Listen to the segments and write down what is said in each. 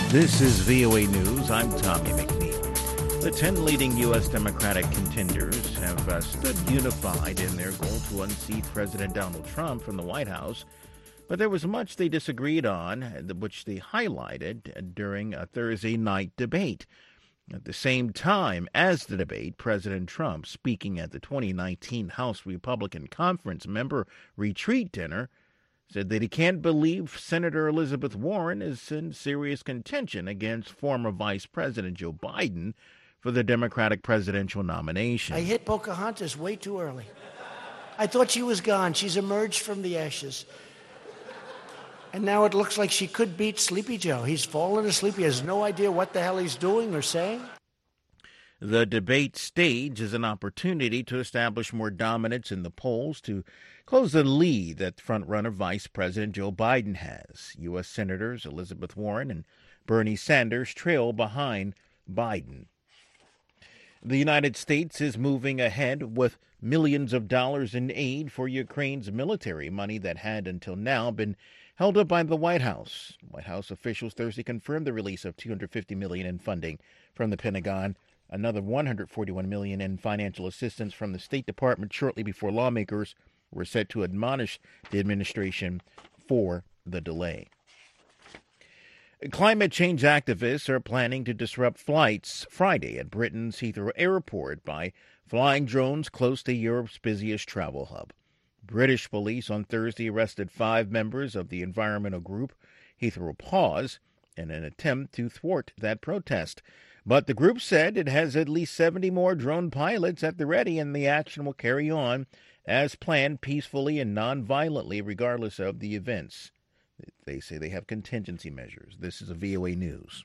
This is VOA News. I'm Tommy McNeil. The 10 leading U.S. Democratic contenders have stood unified in their goal to unseat President Donald Trump from the White House, but there was much they disagreed on, which they highlighted during a Thursday night debate. At the same time as the debate, President Trump, speaking at the 2019 House Republican Conference member retreat dinner, said that he can't believe Senator Elizabeth Warren is in serious contention against former Vice President Joe Biden for the Democratic presidential nomination. I hit Pocahontas way too early. I thought she was gone. She's emerged from the ashes. And now it looks like she could beat Sleepy Joe. He's fallen asleep. He has no idea what the hell he's doing or saying. The debate stage is an opportunity to establish more dominance in the polls to close the lead that frontrunner Vice President Joe Biden has. U.S. Senators Elizabeth Warren and Bernie Sanders trail behind Biden. The United States is moving ahead with millions of dollars in aid for Ukraine's military, money that had until now been held up by the White House. White House officials Thursday confirmed the release of $250 million in funding from the Pentagon, another $141 million in financial assistance from the State Department shortly before lawmakers were set to admonish the administration for the delay. Climate change activists are planning to disrupt flights Friday at Britain's Heathrow Airport by flying drones close to Europe's busiest travel hub. British police on Thursday arrested 5 members of the environmental group Heathrow Paws in an attempt to thwart that protest. But the group said it has at least 70 more drone pilots at the ready, and the action will carry on as planned, peacefully and non-violently, regardless of the events. They say they have contingency measures. This is a VOA News.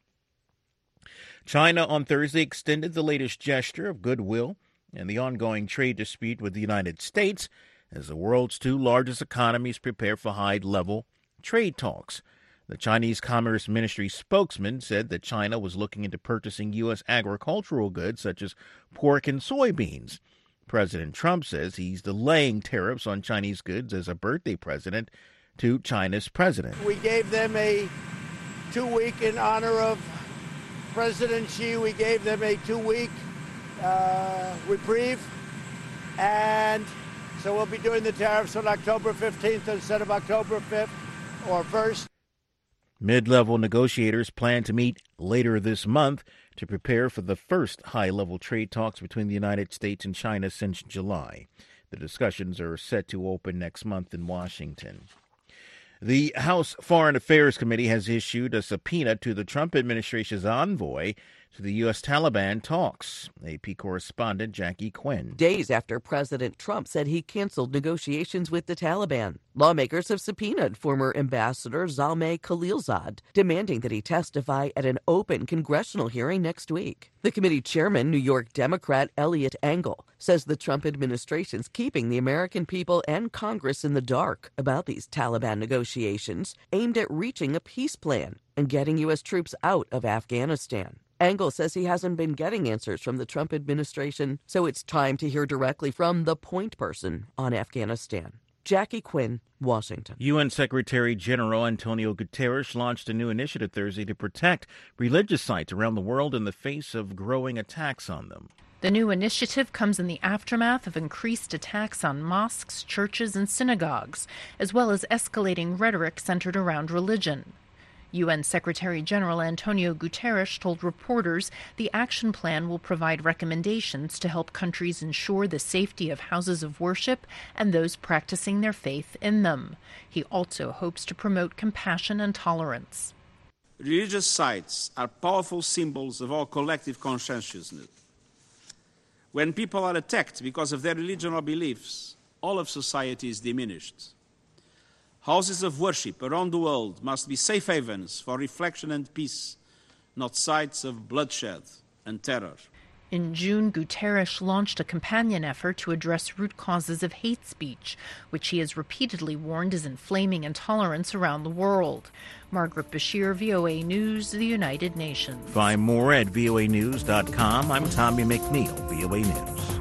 China on Thursday extended the latest gesture of goodwill in the ongoing trade dispute with the United States as the world's 2 largest economies prepare for high-level trade talks. The Chinese Commerce Ministry spokesman said that China was looking into purchasing U.S. agricultural goods such as pork and soybeans. President Trump says he's delaying tariffs on Chinese goods as a birthday present to China's president. We gave them a 2-week in honor of President Xi. We gave them a 2-week reprieve. And so we'll be doing the tariffs on October 15th instead of October 5th or 1st. Mid-level negotiators plan to meet later this month to prepare for the first high-level trade talks between the United States and China since July. The discussions are set to open next month in Washington. The House Foreign Affairs Committee has issued a subpoena to the Trump administration's envoy to the U.S. Taliban talks. AP correspondent Jackie Quinn. Days after President Trump said he canceled negotiations with the Taliban, lawmakers have subpoenaed former Ambassador Zalmay Khalilzad, demanding that he testify at an open congressional hearing next week. The committee chairman, New York Democrat Eliot Engel, says the Trump administration's keeping the American people and Congress in the dark about these Taliban negotiations aimed at reaching a peace plan and getting U.S. troops out of Afghanistan. Engel says he hasn't been getting answers from the Trump administration, so it's time to hear directly from the point person on Afghanistan. Jackie Quinn, Washington. UN Secretary General Antonio Guterres launched a new initiative Thursday to protect religious sites around the world in the face of growing attacks on them. The new initiative comes in the aftermath of increased attacks on mosques, churches, and synagogues, as well as escalating rhetoric centered around religion. UN Secretary General Antonio Guterres told reporters the action plan will provide recommendations to help countries ensure the safety of houses of worship and those practicing their faith in them. He also hopes to promote compassion and tolerance. Religious sites are powerful symbols of our collective conscientiousness. When people are attacked because of their religion or beliefs, all of society is diminished. Houses of worship around the world must be safe havens for reflection and peace, not sites of bloodshed and terror. In June, Guterres launched a companion effort to address root causes of hate speech, which he has repeatedly warned is inflaming intolerance around the world. Margaret Bashir, VOA News, the United Nations. Find more at voanews.com. I'm Tommy McNeil, VOA News.